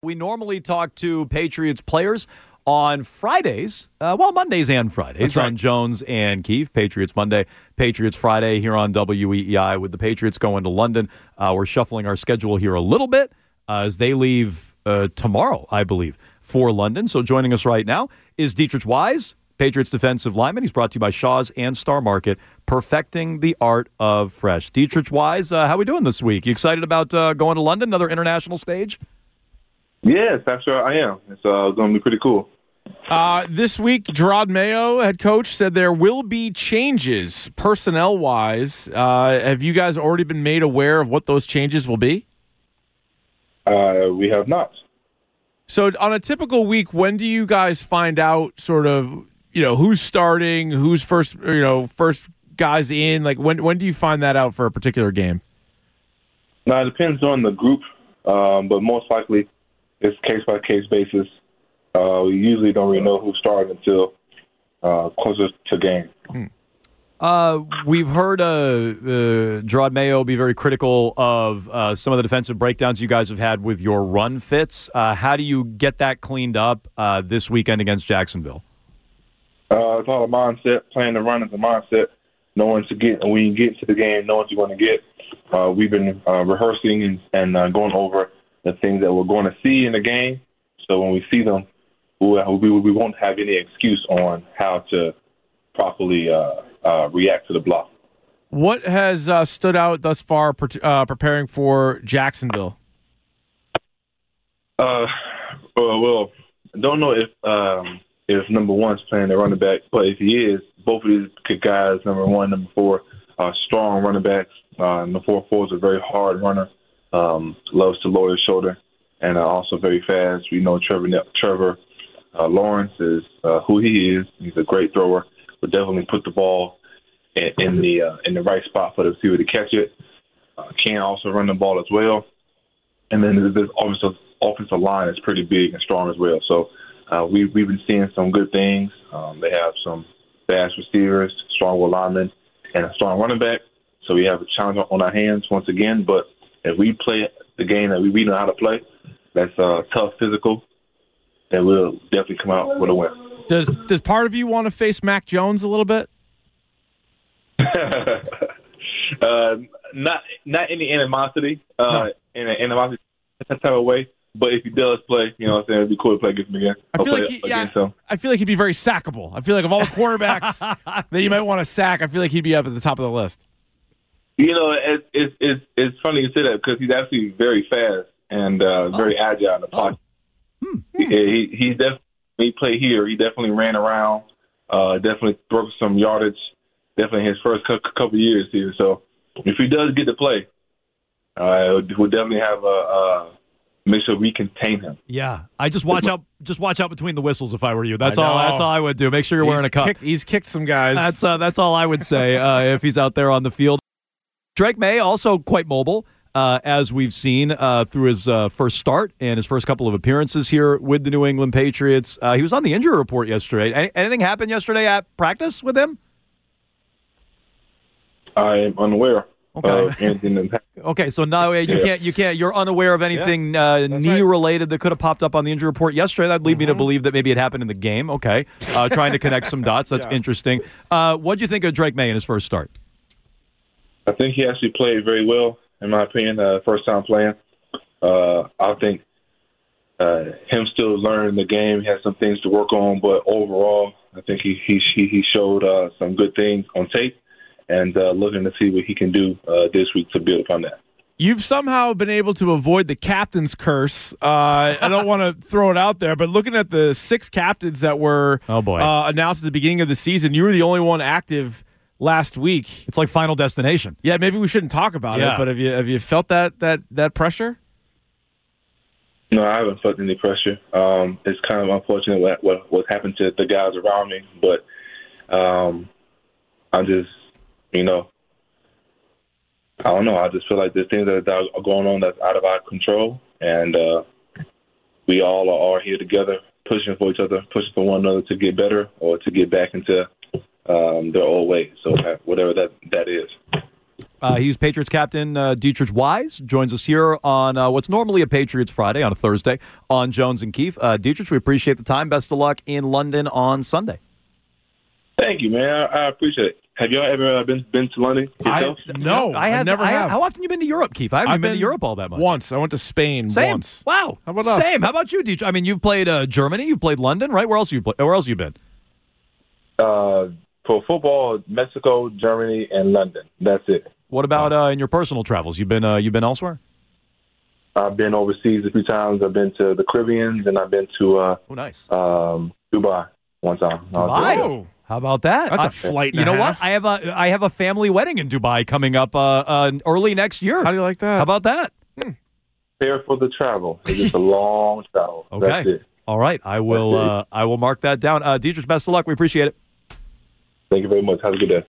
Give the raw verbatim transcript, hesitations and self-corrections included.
We normally talk to Patriots players on Fridays, uh, well, Mondays and Fridays. That's right. On Jones and Keefe. Patriots Monday, Patriots Friday here on W E E I. With the Patriots going to London, uh, we're shuffling our schedule here a little bit uh, as they leave uh, tomorrow, I believe, for London. So joining us right now is Deatrich Wise, Patriots defensive lineman. He's brought to you by Shaw's and Star Market, perfecting the art of fresh. Deatrich Wise, uh, how are we doing this week? You excited about uh, going to London, another international stage? Yes, that's right. I am. It's uh, going to be pretty cool. Uh, this week, Gerard Mayo, head coach, said there will be changes personnel-wise. Uh, have you guys already been made aware of what those changes will be? Uh, we have not. So on a typical week, when do you guys find out sort of, you know, who's starting, who's first, you know, first guys in? Like, when when do you find that out for a particular game? Now, it depends on the group, um, but most likely it's case-by-case basis. Uh, we usually don't really know who's starting until uh, closer to game. Hmm. Uh, we've heard uh, uh, Gerard Mayo be very critical of uh, some of the defensive breakdowns you guys have had with your run fits. Uh, how do you get that cleaned up uh, this weekend against Jacksonville? Uh, it's all a mindset. Playing the run is a mindset. Knowing to get when you get to the game, know what you're going to get. Uh, we've been uh, rehearsing and, and uh, going over the things that we're going to see in the game. So when we see them, we, we, we won't have any excuse on how to properly uh, uh, react to the block. What has uh, stood out thus far uh, preparing for Jacksonville? Uh, well, well, I don't know if um, if number one's playing the running back, but if he is, both of these guys, number one, number four, are strong running backs. Uh, number four, four is a very hard runner, um, loves to lower his shoulder, and uh, also very fast. We know Trevor Trevor uh, Lawrence is uh, who he is. He's a great thrower. Would definitely put the ball in, in the uh, in the right spot for the receiver to catch it. Uh, can also run the ball as well. And then this offensive offensive line is pretty big and strong as well. So uh, we we've been seeing some good things. Um, they have some fast receivers, strong linemen, and a strong running back. So we have a challenge on our hands once again. But if we play the game that we, we know how to play, that's uh, tough, physical, and we'll definitely come out with a win. Does does part of you want to face Mac Jones a little bit? uh, not not any animosity, uh, no. in an animosity type of way. But if he does play, you know what I'm saying, it'd be cool to play against him again. I feel like he, yeah, I feel like he'd be very sackable. I feel like of all the quarterbacks that you might want to sack, I feel like he'd be up at the top of the list. You know, it's it's it's, it's funny you say that because he's actually very fast and uh, very oh. agile in the pocket. Oh. Hmm. He, he he's definitely. He played here. He definitely ran around, uh, definitely broke some yardage, definitely his first couple of years here. So if he does get to play, uh, we'll definitely have a, a make sure we contain him. Yeah, I just watch out. Just watch out between the whistles. If I were you, that's all. That's all I would do. Make sure you're he's wearing a cup. Kicked, he's kicked some guys. That's uh, that's all I would say uh, if he's out there on the field. Drake Maye also quite mobile. Uh, as we've seen uh, through his uh, first start and his first couple of appearances here with the New England Patriots. Uh, he was on the injury report yesterday. Any- anything happened yesterday at practice with him? I am unaware okay. of anything that happened. Okay, so now you yeah. can't, you can't, you're unaware of anything yeah. uh, knee-related right. that could have popped up on the injury report yesterday. That'd lead mm-hmm. me to believe that maybe it happened in the game. Okay, uh, trying to connect some dots. That's yeah. interesting. Uh, what do you think of Drake Maye in his first start? I think he actually played very well. In my opinion, uh, first time playing. Uh, I think uh, him still learning the game, he has some things to work on, but overall, I think he he he showed uh, some good things on tape, and uh, looking to see what he can do uh, this week to build upon that. You've somehow been able to avoid the captain's curse. Uh, I don't want to throw it out there, but looking at the six captains that were oh boy. Uh, announced at the beginning of the season, you were the only one active last week. It's like Final Destination. Yeah, maybe we shouldn't talk about yeah. it, but have you have you felt that that that pressure? No, I haven't felt any pressure. Um, it's kind of unfortunate what, what what happened to the guys around me, but um, I'm just, you know, I don't know. I just feel like there's things that are going on that's out of our control, and uh, we all are, are here together, pushing for each other, pushing for one another to get better or to get back into Um, their old way, so whatever that that is. Uh, he's Patriots captain uh, Dietrich Wise, joins us here on uh, what's normally a Patriots Friday on a Thursday on Jones and Keefe. Uh, Dietrich, we appreciate the time. Best of luck in London on Sunday. Thank you, man. I, I appreciate it. Have y'all ever uh, been been to London yourself? I, no, I, have, I never I, have. How often you been to Europe, Keefe? I haven't I've been, been to Europe all that much. Once. I went to Spain Same. once. Wow. How about us? Same. How about you, Dietrich? I mean, you've played uh, Germany. You've played London, right? Where else you play? Where else you been? Uh, for football, Mexico, Germany, and London. That's it. What about uh, in your personal travels? You've been uh, you've been elsewhere? I've been overseas a few times. I've been to the Caribbean, and I've been to uh, Oh, nice. um, Dubai one time. I was Dubai. there. Oh. How about that? That's a I- flight and You a know half. what? I have a I have a family wedding in Dubai coming up uh, uh, early next year. How do you like that? How about that? Prepare for the travel. It's just a long travel. That's Okay. it. All right. I will That's it. uh, I will mark that down. Uh, Dietrich, best of luck. We appreciate it. Thank you very much. Have a good day.